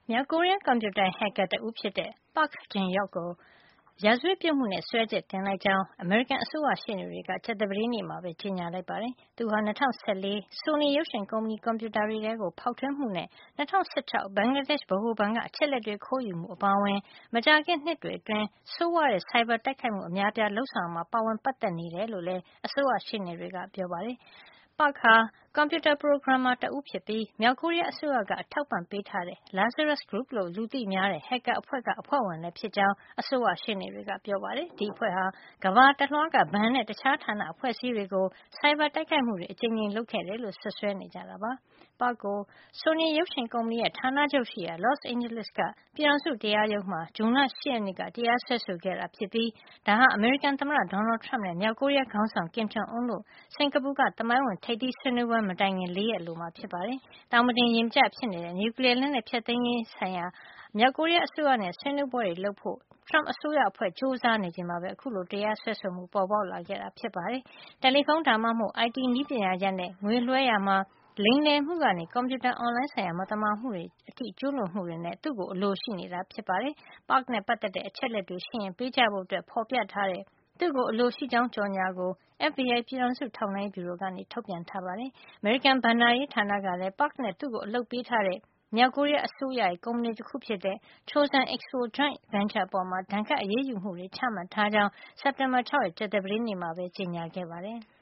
မြောက်ကိုရီးယားကွန်ပြူတာဟက်ကာတဦးဖြစ်တဲ့ Park Jin-hyok ကိုရာဇဝတ်ပြစ်မှုနဲ့စွဲချက်တင်လိုက်ကြောင်း အမေရိကန်အစိုးရရှေ့နေတွေကကြာသပတေးနေ့မှာပဲကြေညာလိုက်ပါတယ်။ သူဟာ 2014 Sony ရုပ်ရှင်ကုမ္ပဏီကွန်ပြူတာတွေထဲကိုဖေါက်ထွင်းမှုနဲ့ 2016 ဘင်္ဂလားဒေ့ရှ်ဗဟိုဘဏ်ကအချက်လက်တွေခိုးယူမှုအပါအဝင် မကြာခင်နှစ်တွေအတွင်းဆိုးဝါးတဲ့ဆိုင်ဘာတိုက်ခိုက်မှုအများအပြားလုပ်ဆောင်ရာမှာပါဝင်ပတ်သက်နေတယ်လို့လည်းအစိုးရရှေ့နေတွေကပြောပါတယ်။ Park ဟာ ကွန်ပြူတာပရိုဂရမ်မာတဦးဖြစ်ပြီး မြောက်ကိုရီးယားအစိုးရကအထောက်အပံ့ပေးထားတဲ့ Lazarus Group လို့လူသိများတဲ့ ဟက်ကာအဖွဲ့ကအဖွဲ့ဝင်လည်းဖြစ်ကြောင်း အစိုးရရှေ့နေတွေကပြောပါတယ်။ ဒီအဖွဲ့ဟာ ကမ္ဘာတလွှားကဘဏ်နဲ့တခြားဌာနအဖွဲ့အစည်းတွေကို ဆိုင်ဘာတိုက်ခိုက်မှုတွေအကြိမ်ကြိမ်လုပ်ခဲ့တယ်လို့စွပ်စွဲနေကြတာပါ။ Park ကို Sony ရုပ်ရှင်ကုမ္ပဏီရဲ့ဌာနချုပ်ရှိရာ Los Angeles က ပြည်ထောင်စုတရားရုံးမှာ ဇွန်လ 8 ရက်နေ့က တရားစွဲဆိုခဲ့တာဖြစ်ပြီး ဒါဟာ အမေရိကန်သမ္မတ Donald Trump နဲ့ မြောက်ကိုရီးယားခေါင်းဆောင် Kim Jong Un တို့ စင်္ကာပူက သမိုင်းဝင်ထိပ်သီးဆွေးနွေးပွဲမတိုင်ခင် ၄ ရက်အလိုမှာဖြစ်ပါတယ်။ သောင်မတင်ရေမကျဖြစ်နေတဲ့ နျူကလီယားလက်နက်ဖျက်သိမ်းရေးဆိုင်ရာမြောက်ကိုရီးယားအစိုးရနဲ့ဆွေးနွေးပွဲတွေလုပ်ဖို့ Trump အစိုးရအဖွဲ့ကြိုးစားနေချိန်မှာပဲ အခုလိုတရားစွဲဆိုမှုပေါ်ပေါက်လာခဲ့တာဖြစ်ပါတယ်။ တယ်လီဖုန်းဒါမှမဟုတ် IT နည်းပညာရပ်နဲ့ငွေလွှဲရာမှာလိမ်လည်မှုကနေ ကွန်ပြူတာအွန်လိုင်းဆိုင်ရာမသမာမှုတွေအထိကျူးလွန်မှုတွေနဲ့သူ့ကိုအလိုရှိနေတာဖြစ်ပါတယ်။ Park နဲ့ပတ်သက်တဲ့အချက်အလက်တွေရှိရင်ပေးကြဖို့ဖေါ်ပြထားတဲ့ သူ့ကိုအလိုရှိကြောင်းကြော်ငြာကို FBI ပြည်ထောင်စုထောက်လှမ်းရေးဗျူရိုကထုတ်ပြန်ထားပါတယ်။ အမေရိကန်ဘဏ္ဍာရေးဌာနကလည်း Park နဲ့သူ့ကိုအလုပ်ပေးထားတဲ့ မြောက်ကိုရီးယားအစိုးရရဲ့ကုမ္ပဏီတခုဖြစ်တဲ့ Chosun Expo Joint Venture အပေါ်ဒဏ်ခတ်အရေးယူမှုတွေချမှတ်ထားကြောင်း စက်တင်ဘာ 6 ရက်ကြာသပတေးနေ့မှာပဲကြေညာခဲ့ပါတယ်။